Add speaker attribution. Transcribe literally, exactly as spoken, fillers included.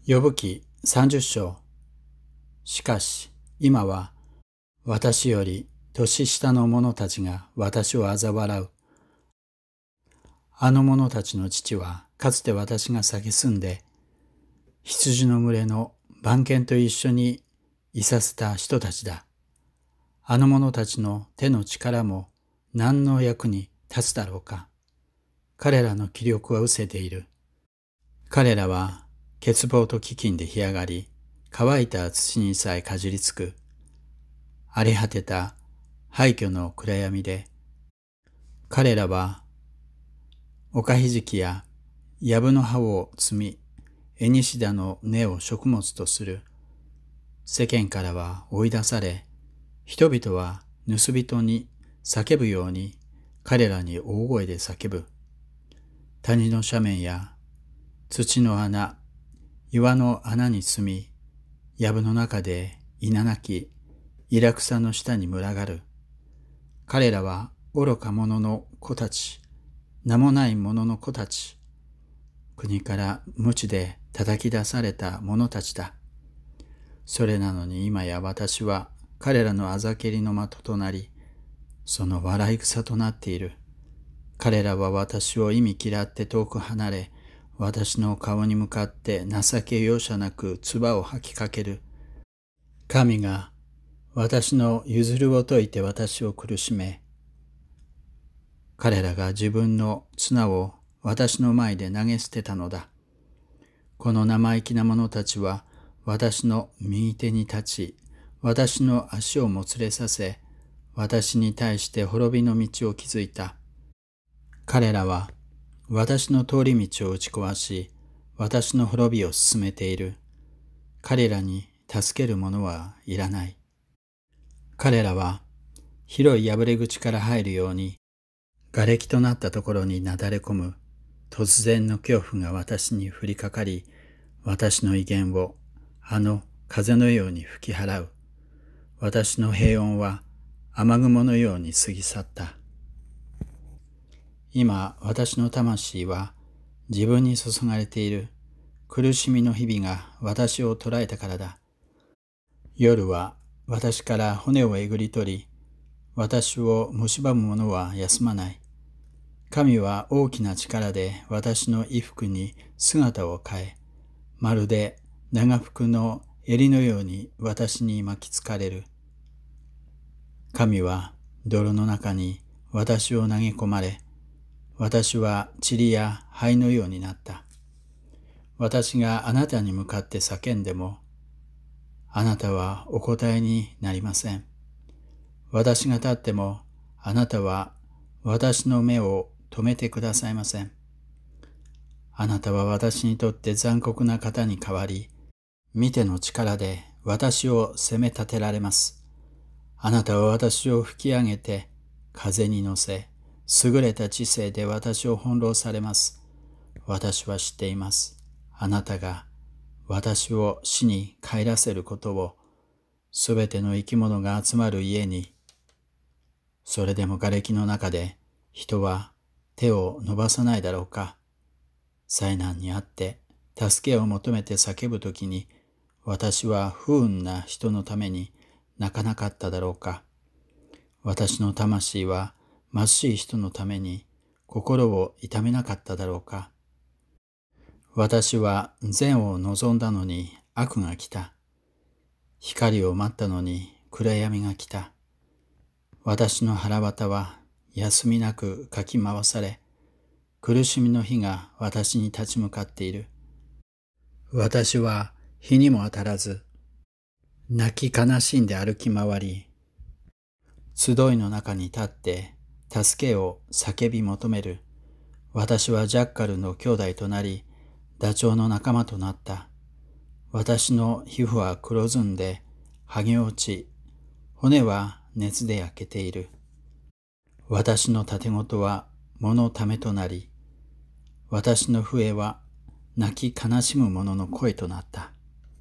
Speaker 1: ヨブ記さんじゅっ章。しかし、今は私より年下の者たちが私を嘲笑う。あの者たちの父はかつて私が蔑んで、羊の群れの番犬と一緒にいさせた人たちだ。あの者たちの手の力も何の役に立つだろうか。彼らの気力は失せている。彼らは欠乏と飢饉で干上がり、乾いた土にさえかじりつく。荒れ果てた廃墟の暗闇で、彼らは岡ひじきや藪の葉を摘み、エニシダの根を食物とする。世間からは追い出され、人々は盗人に叫ぶように彼らに大声で叫ぶ。谷の斜面や土の穴、岩の穴に住み、藪の中で稲なき、イラクサの下に群がる。彼らは愚か者の子たち、名もない者の子たち、国から無知で叩き出された者たちだ。それなのに今や私は彼らのあざけりの的となり、その笑い草となっている。彼らは私を忌み嫌って遠く離れ、私の顔に向かって情け容赦なく唾を吐きかける。神が私の譲るを解いて私を苦しめ、彼らが自分の綱を私の前で投げ捨てたのだ。この生意気な者たちは私の右手に立ち、私の足をもつれさせ、私に対して滅びの道を築いた。彼らは私の通り道を打ち壊し、私の滅びを進めている。彼らに助ける者はいらない。彼らは広い破れ口から入るように、瓦礫となったところになだれ込む。突然の恐怖が私に降りかかり、私の威厳をあの風のように吹き払う。私の平穏は雨雲のように過ぎ去った。今私の魂は自分に注がれている。苦しみの日々が私を捉えたからだ。夜は私から骨をえぐり取り、私を蝕む者は休まない。神は大きな力で私の衣服に姿を変え、まるで長服の襟のように私に巻きつかれる。神は泥の中に私を投げ込まれ、私は塵や灰のようになった。私があなたに向かって叫んでも、あなたはお答えになりません。私が立っても、あなたは私の目を止めてくださいません。あなたは私にとって残酷な方に変わり、見ての力で私を責め立てられます。あなたは私を吹き上げて、風に乗せ、優れた知性で私を翻弄されます。私は知っています。あなたが私を死に帰らせることを、すべての生き物が集まる家に、それでも瓦礫の中で人は手を伸ばさないだろうか。災難にあって助けを求めて叫ぶときに、私は不運な人のために泣かなかっただろうか。私の魂は貧しい人のために心を痛めなかっただろうか。私は善を望んだのに悪が来た。光を待ったのに暗闇が来た。私の腹渡は休みなくかき回され、苦しみの火が私に立ち向かっている。私は日にも当たらず、泣き悲しんで歩き回り、集いの中に立って助けを叫び求める。私はジャッカルの兄弟となり、ダチョウの仲間となった。私の皮膚は黒ずんで剥げ落ち、骨は熱で焼けている。私の盾事は物ためとなり、私の笛は泣き悲しむ者の声となった。